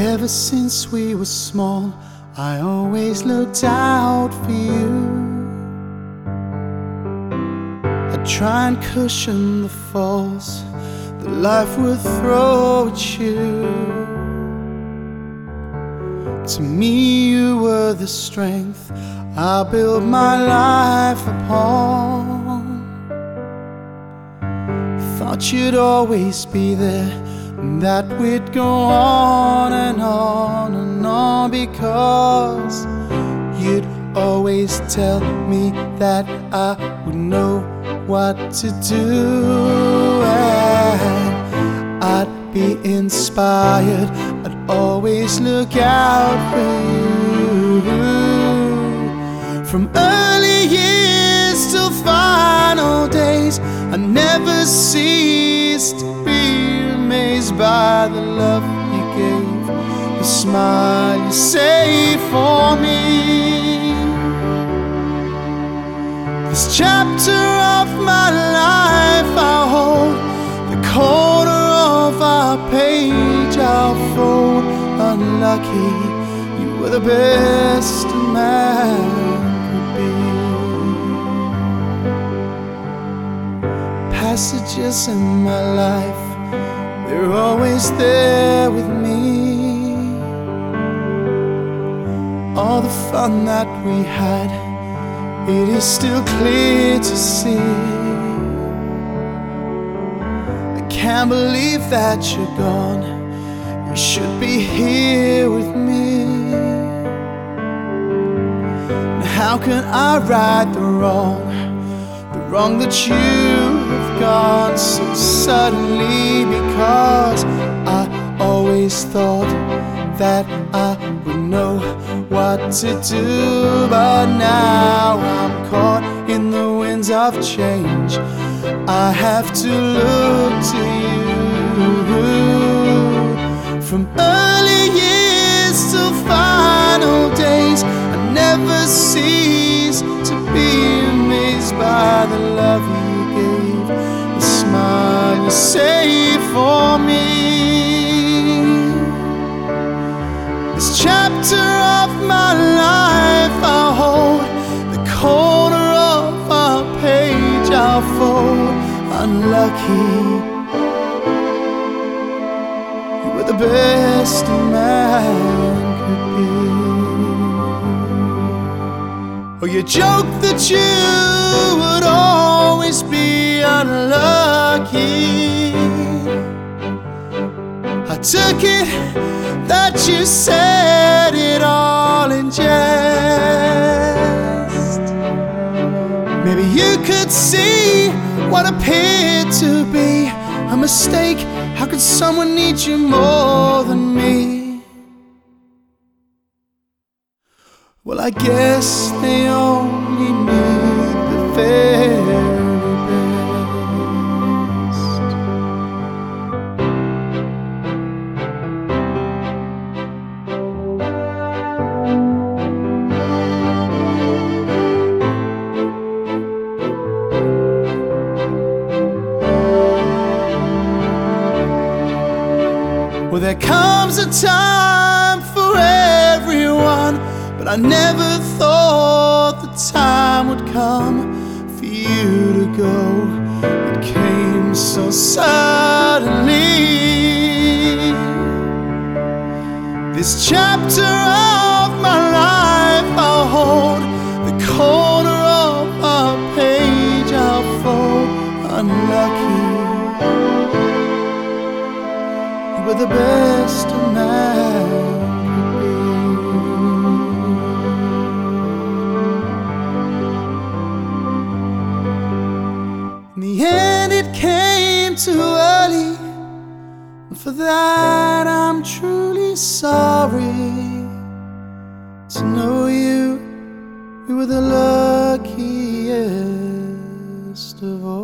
Ever since we were small, I always looked out for you. I'd try and cushion the falls that life would throw at you. To me you were the strength I built my life upon. Thought you'd always be there, and that we'd go on and on and on, because you'd always tell me that I would know what to do, and I'd be inspired. I'd always look out for you. From early years till final days, I never ceased to be amazed by the love you gave, the smile you saved for me. This chapter of my life I'll hold, the corner of our page I'll fold. Unlucky, you were the best a man could be. Passages in my life, they're always there with me. All the fun that we had, it is still clear to see. I can't believe that you're gone. You should be here with me. And how can I right the wrong that you have gone so suddenly? Because I always thought that I would know what to do, but now I'm caught in the winds of change. I have to look to you. From early years till final days, I never cease to be amazed by the love you gave, the smile you saved for me. This chapter of my life I'll hold, the corner of our page I'll fold. Unlucky, you were the best a man could be. Oh, you joked that you would always be unlucky. I took it that you said it all in jest. Maybe you could see what appeared to be a mistake. How could someone need you more than me? Well, I guess they only need the very best. Well, there comes a time for everyone, but I never thought the time would come for you to go. It came so suddenly. This chapter of my life I'll hold, the corner of our page I'll fold. Unlucky, you were the best a man could be. In the end it came too early, and for that I'm truly sorry. To know you were the luckiest of all.